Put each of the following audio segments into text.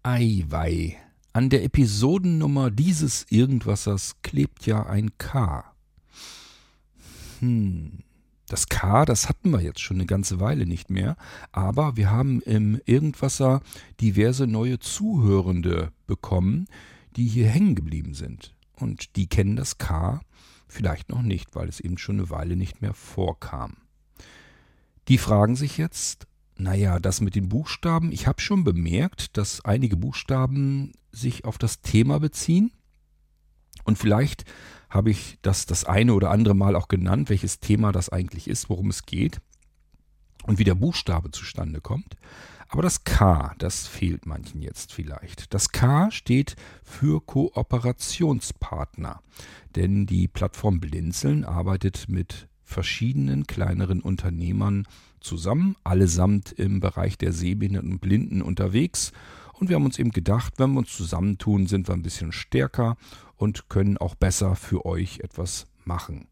Eiwei. An der Episodennummer dieses Irgendwassers klebt ja ein K. Das K, das hatten wir jetzt schon eine ganze Weile nicht mehr, aber wir haben im Irgendwasser diverse neue Zuhörende bekommen, die hier hängen geblieben sind. Und die kennen das K vielleicht noch nicht, weil es eben schon eine Weile nicht mehr vorkam. Die fragen sich jetzt, naja, das mit den Buchstaben, ich habe schon bemerkt, dass einige Buchstaben sich auf das Thema beziehen. Und vielleicht habe ich das eine oder andere Mal auch genannt, welches Thema das eigentlich ist, worum es geht und wie der Buchstabe zustande kommt. Aber das K, das fehlt manchen jetzt vielleicht. Das K steht für Kooperationspartner, denn die Plattform Blinzeln arbeitet mit verschiedenen kleineren Unternehmern zusammen, allesamt im Bereich der Sehbehinderten und Blinden unterwegs. Und wir haben uns eben gedacht, wenn wir uns zusammentun, sind wir ein bisschen stärker und können auch besser für euch etwas machen.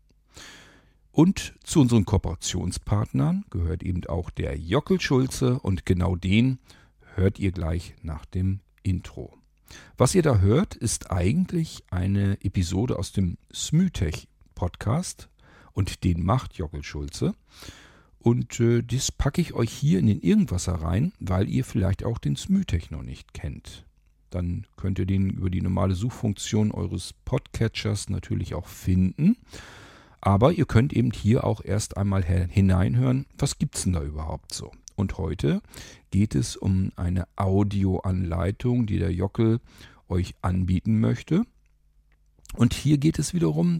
Und zu unseren Kooperationspartnern gehört eben auch der Jockel Schulze und genau den hört ihr gleich nach dem Intro. Was ihr da hört, ist eigentlich eine Episode aus dem Smütech Podcast und den macht Jockel Schulze. Und das packe ich euch hier in den Irgendwasser rein, weil ihr vielleicht auch den Smütech noch nicht kennt. Dann könnt ihr den über die normale Suchfunktion eures Podcatchers natürlich auch finden. Aber ihr könnt eben hier auch erst einmal hineinhören, was gibt's denn da überhaupt so. Und heute geht es um eine Audioanleitung, die der Jockel euch anbieten möchte. Und hier geht es wiederum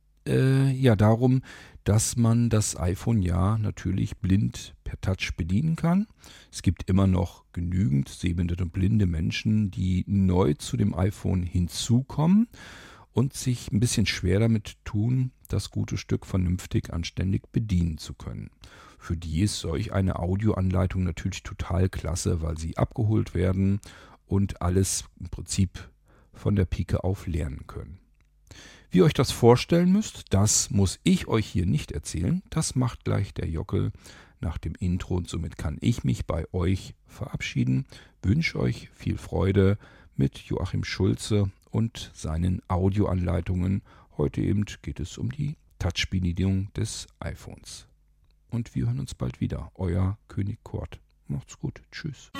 darum, dass man das iPhone ja natürlich blind per Touch bedienen kann. Es gibt immer noch genügend sehbehinderte und blinde Menschen, die neu zu dem iPhone hinzukommen und sich ein bisschen schwer damit tun, das gute Stück vernünftig, anständig bedienen zu können. Für die ist solch eine Audioanleitung natürlich total klasse, weil sie abgeholt werden und alles im Prinzip von der Pike auf lernen können. Wie ihr euch das vorstellen müsst, das muss ich euch hier nicht erzählen. Das macht gleich der Jockel nach dem Intro und somit kann ich mich bei euch verabschieden. Wünsche euch viel Freude mit Joachim Schulze und seinen Audioanleitungen. Heute eben geht es um die Touch-Bedienung des iPhones. Und wir hören uns bald wieder. Euer König Kurt. Macht's gut. Tschüss.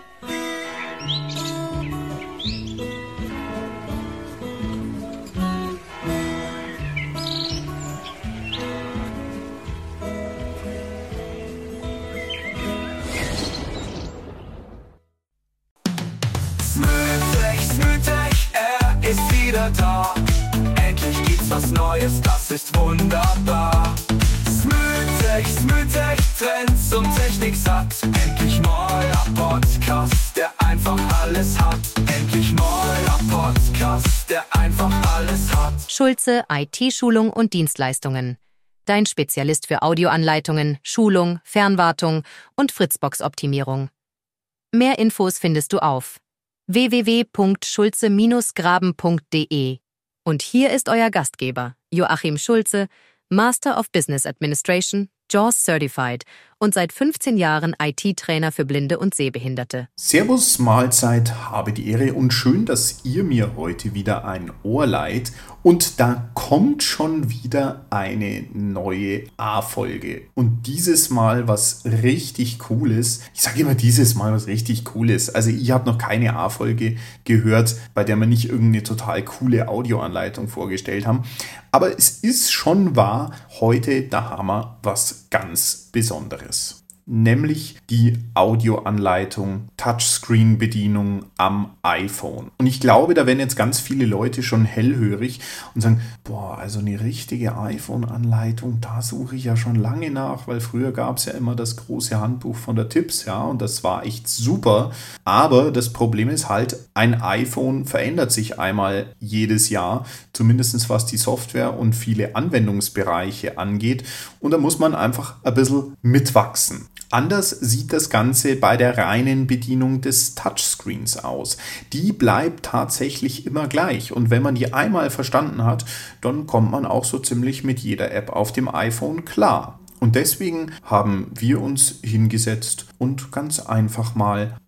Smütech, er ist wieder da. Endlich gibt's was Neues, das ist wunderbar. Smütech, Trends und Technik satt. Endlich neuer Podcast, der einfach alles hat. Endlich neuer Podcast, der einfach alles hat. Schulze IT-Schulung und Dienstleistungen. Dein Spezialist für Audioanleitungen, Schulung, Fernwartung und Fritzbox-Optimierung. Mehr Infos findest du auf www.schulze-graben.de. Und hier ist euer Gastgeber, Joachim Schulze, Master of Business Administration, JAWS Certified und seit 15 Jahren IT-Trainer für Blinde und Sehbehinderte. Servus, Mahlzeit, habe die Ehre und schön, dass ihr mir heute wieder ein Ohr leiht. Und da kommt schon wieder eine neue A-Folge. Und dieses Mal was richtig Cooles. Ich sage immer dieses Mal was richtig Cooles. Also ich habe noch keine A-Folge gehört, bei der wir nicht irgendeine total coole Audioanleitung vorgestellt haben. Aber es ist schon wahr, heute, da haben wir was ganz Besonderes. Nämlich die Audioanleitung, Touchscreen-Bedienung am iPhone. Und ich glaube, da werden jetzt ganz viele Leute schon hellhörig und sagen, also eine richtige iPhone-Anleitung, da suche ich ja schon lange nach, weil früher gab es ja immer das große Handbuch von der Tipps, ja, und das war echt super. Aber das Problem ist halt, ein iPhone verändert sich einmal jedes Jahr, zumindest was die Software und viele Anwendungsbereiche angeht. Und da muss man einfach ein bisschen mitwachsen. Anders sieht das Ganze bei der reinen Bedienung des Touchscreens aus. Die bleibt tatsächlich immer gleich und wenn man die einmal verstanden hat, dann kommt man auch so ziemlich mit jeder App auf dem iPhone klar. Und deswegen haben wir uns hingesetzt und ganz einfach mal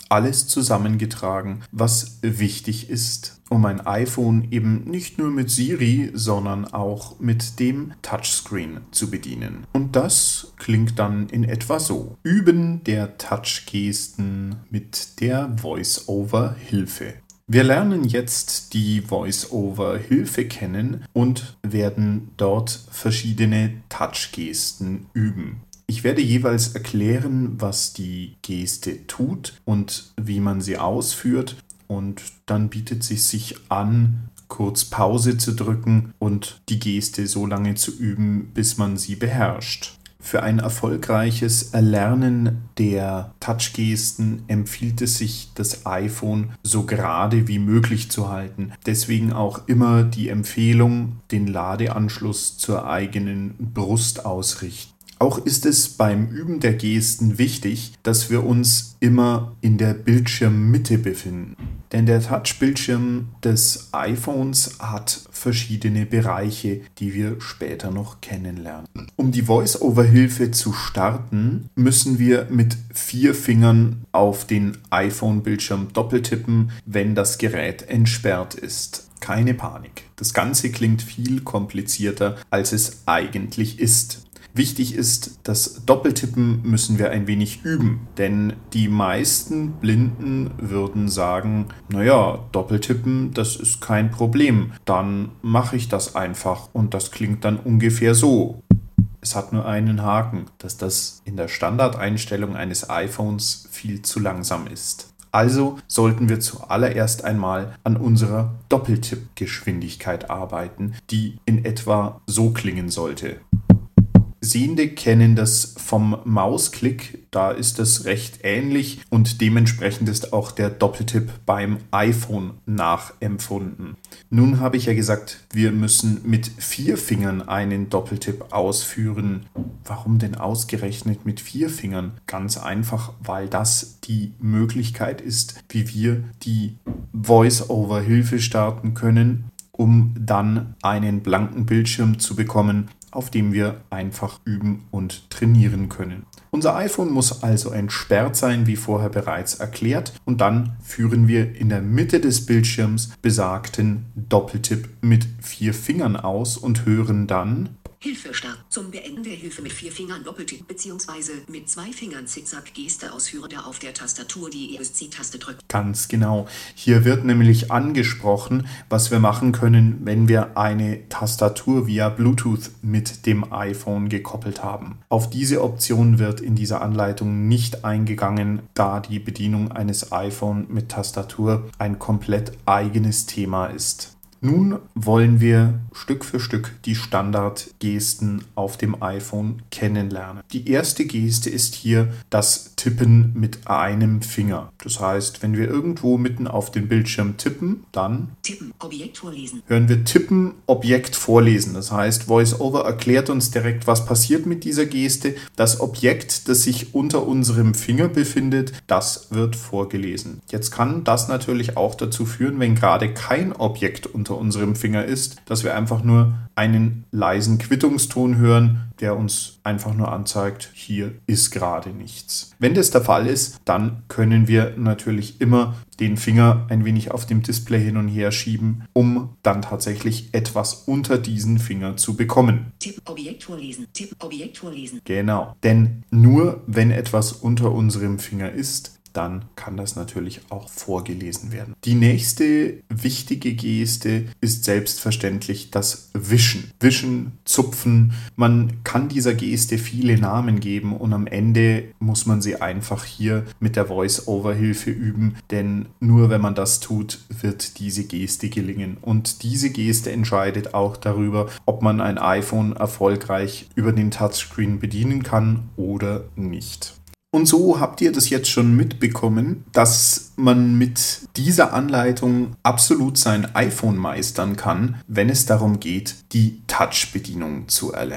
alles zusammengetragen, was wichtig ist, um ein iPhone eben nicht nur mit Siri, sondern auch mit dem Touchscreen zu bedienen. Und das klingt dann in etwa so. Üben der Touchgesten mit der Voice-over-Hilfe. Wir lernen jetzt die Voice-over-Hilfe kennen und werden dort verschiedene Touchgesten üben. Ich werde jeweils erklären, was die Geste tut und wie man sie ausführt, und dann bietet es sich an, kurz Pause zu drücken und die Geste so lange zu üben, bis man sie beherrscht. Für ein erfolgreiches Erlernen der Touchgesten empfiehlt es sich, das iPhone so gerade wie möglich zu halten. Deswegen auch immer die Empfehlung, den Ladeanschluss zur eigenen Brust ausrichten. Auch ist es beim Üben der Gesten wichtig, dass wir uns immer in der Bildschirmmitte befinden. Denn der Touchbildschirm des iPhones hat verschiedene Bereiche, die wir später noch kennenlernen. Um die Voice-over-Hilfe zu starten, müssen wir mit 4 Fingern auf den iPhone-Bildschirm doppeltippen, wenn das Gerät entsperrt ist. Keine Panik. Das Ganze klingt viel komplizierter, als es eigentlich ist. Wichtig ist, das Doppeltippen müssen wir ein wenig üben, denn die meisten Blinden würden sagen, naja, Doppeltippen, das ist kein Problem, dann mache ich das einfach und das klingt dann ungefähr so. Es hat nur einen Haken, dass das in der Standardeinstellung eines iPhones viel zu langsam ist. Also sollten wir zuallererst einmal an unserer Doppeltippgeschwindigkeit arbeiten, die in etwa so klingen sollte. Sehende kennen das vom Mausklick, da ist es recht ähnlich und dementsprechend ist auch der Doppeltipp beim iPhone nachempfunden. Nun habe ich ja gesagt, wir müssen mit 4 Fingern einen Doppeltipp ausführen. Warum denn ausgerechnet mit 4 Fingern? Ganz einfach, weil das die Möglichkeit ist, wie wir die Voice-over-Hilfe starten können, um dann einen blanken Bildschirm zu bekommen, auf dem wir einfach üben und trainieren können. Unser iPhone muss also entsperrt sein, wie vorher bereits erklärt, und dann führen wir in der Mitte des Bildschirms besagten Doppeltipp mit 4 Fingern aus und hören dann: Hilfe Start. Zum Beenden der Hilfe mit 4 Fingern Doppeltipp bzw. mit 2 Fingern Zickzack-Geste ausführe, der auf der Tastatur die ESC-Taste drückt. Ganz genau. Hier wird nämlich angesprochen, was wir machen können, wenn wir eine Tastatur via Bluetooth mit dem iPhone gekoppelt haben. Auf diese Option wird in dieser Anleitung nicht eingegangen, da die Bedienung eines iPhone mit Tastatur ein komplett eigenes Thema ist. Nun wollen wir Stück für Stück die Standardgesten auf dem iPhone kennenlernen. Die erste Geste ist hier das Tippen mit einem Finger. Das heißt, wenn wir irgendwo mitten auf den Bildschirm tippen, dann Tippen, Objekt vorlesen. Hören wir Tippen, Objekt vorlesen. Das heißt, VoiceOver erklärt uns direkt, was passiert mit dieser Geste. Das Objekt, das sich unter unserem Finger befindet, das wird vorgelesen. Jetzt kann das natürlich auch dazu führen, wenn gerade kein Objekt unter unserem Finger ist, dass wir einfach nur einen leisen Quittungston hören, der uns einfach nur anzeigt, hier ist gerade nichts. Wenn das der Fall ist, dann können wir natürlich immer den Finger ein wenig auf dem Display hin und her schieben, um dann tatsächlich etwas unter diesen Finger zu bekommen. Tipp, Objekt vorlesen. Tipp, Objekt vorlesen. Genau, denn nur wenn etwas unter unserem Finger ist, dann kann das natürlich auch vorgelesen werden. Die nächste wichtige Geste ist selbstverständlich das Wischen. Wischen, Zupfen. Man kann dieser Geste viele Namen geben und am Ende muss man sie einfach hier mit der Voice-over-Hilfe üben, denn nur wenn man das tut, wird diese Geste gelingen. Und diese Geste entscheidet auch darüber, ob man ein iPhone erfolgreich über den Touchscreen bedienen kann oder nicht. Und so habt ihr das jetzt schon mitbekommen, dass man mit dieser Anleitung absolut sein iPhone meistern kann, wenn es darum geht, die Touch-Bedienung zu erlernen.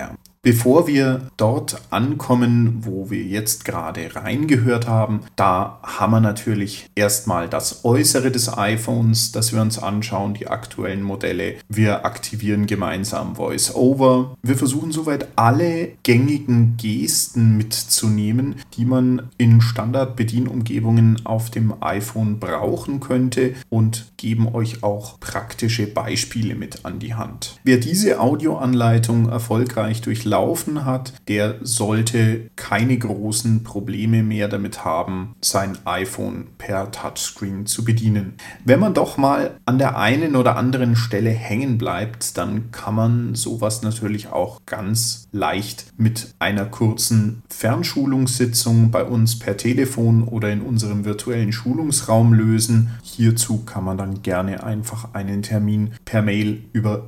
Bevor wir dort ankommen, wo wir jetzt gerade reingehört haben, da haben wir natürlich erstmal das Äußere des iPhones, das wir uns anschauen, die aktuellen Modelle. Wir aktivieren gemeinsam VoiceOver. Wir versuchen soweit alle gängigen Gesten mitzunehmen, die man in Standard-Bedienumgebungen auf dem iPhone brauchen könnte und geben euch auch praktische Beispiele mit an die Hand. Wer diese Audioanleitung erfolgreich durchlaufen hat, der sollte keine großen Probleme mehr damit haben, sein iPhone per Touchscreen zu bedienen. Wenn man doch mal an der einen oder anderen Stelle hängen bleibt, dann kann man sowas natürlich auch ganz leicht mit einer kurzen Fernschulungssitzung bei uns per Telefon oder in unserem virtuellen Schulungsraum lösen. Hierzu kann man dann gerne einfach einen Termin per Mail über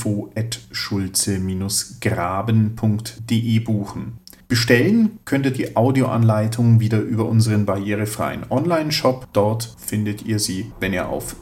info@schulze-graben.de buchen. Bestellen könnt ihr die Audioanleitung wieder über unseren barrierefreien Online-Shop. Dort findet ihr sie, wenn ihr auf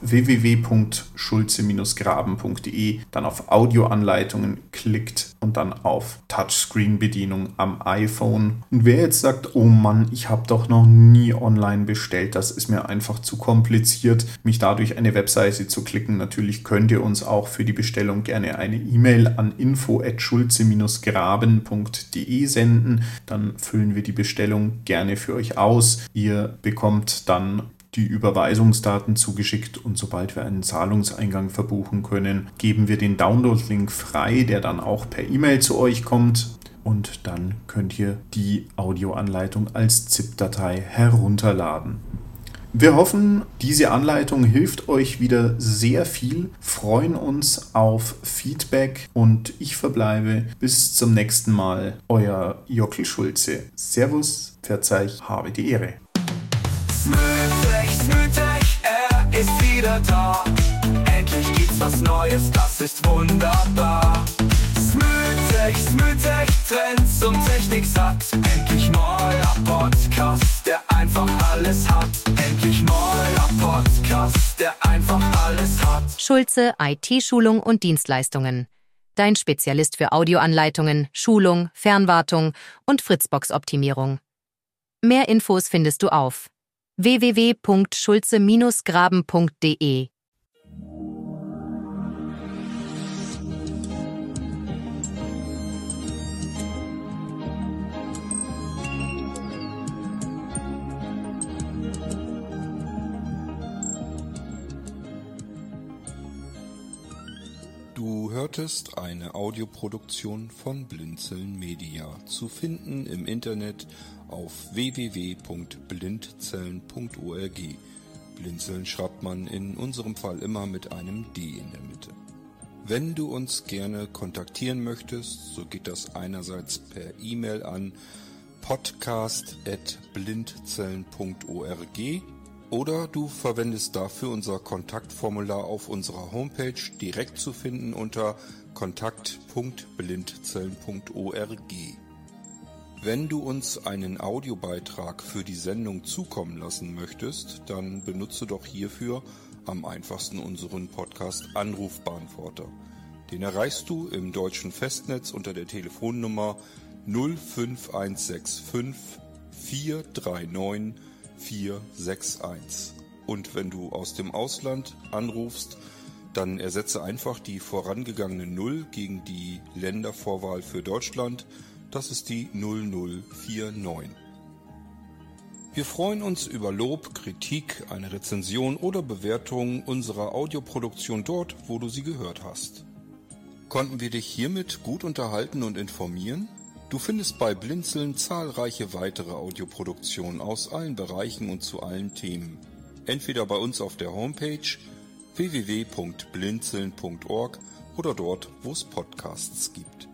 www.schulze-graben.de dann auf Audioanleitungen klickt und dann auf Touchscreen-Bedienung am iPhone. Und wer jetzt sagt, oh Mann, ich habe doch noch nie online bestellt, das ist mir einfach zu kompliziert, mich da durch eine Webseite zu klicken. Natürlich könnt ihr uns auch für die Bestellung gerne eine E-Mail an info@schulze-graben.de senden. Dann füllen wir die Bestellung gerne für euch aus. Ihr bekommt dann die Überweisungsdaten zugeschickt und sobald wir einen Zahlungseingang verbuchen können, geben wir den Download-Link frei, der dann auch per E-Mail zu euch kommt. Und dann könnt ihr die Audioanleitung als ZIP-Datei herunterladen. Wir hoffen, diese Anleitung hilft euch wieder sehr viel, freuen uns auf Feedback und ich verbleibe bis zum nächsten Mal. Euer Jockel Schulze. Servus, verzeih, habe die Ehre. Smoothie, er ist wieder da. Endlich gibt's was Neues, das ist wunderbar. Smoothie, Trends und Technik satt. Endlich neuer Podcast, der einfach alles hat. Endlich neuer Podcast, der einfach alles hat. Schulze IT-Schulung und Dienstleistungen. Dein Spezialist für Audioanleitungen, Schulung, Fernwartung und Fritzbox-Optimierung. Mehr Infos findest du auf www.schulze-graben.de. Du hörtest eine Audioproduktion von Blinzeln Media, zu finden im Internet auf www.blindzellen.org. Blinzeln schreibt man in unserem Fall immer mit einem D in der Mitte. Wenn du uns gerne kontaktieren möchtest, so geht das einerseits per E-Mail an podcast@blindzellen.org oder du verwendest dafür unser Kontaktformular auf unserer Homepage, direkt zu finden unter kontakt.blindzellen.org. Wenn du uns einen Audiobeitrag für die Sendung zukommen lassen möchtest, dann benutze doch hierfür am einfachsten unseren Podcast Anrufbeantworter. Den erreichst du im deutschen Festnetz unter der Telefonnummer 05165 439 461. Und wenn du aus dem Ausland anrufst, dann ersetze einfach die vorangegangene 0 gegen die Ländervorwahl für Deutschland. Das ist die 0049. Wir freuen uns über Lob, Kritik, eine Rezension oder Bewertung unserer Audioproduktion dort, wo du sie gehört hast. Konnten wir dich hiermit gut unterhalten und informieren? Du findest bei Blinzeln zahlreiche weitere Audioproduktionen aus allen Bereichen und zu allen Themen. Entweder bei uns auf der Homepage www.blinzeln.org oder dort, wo es Podcasts gibt.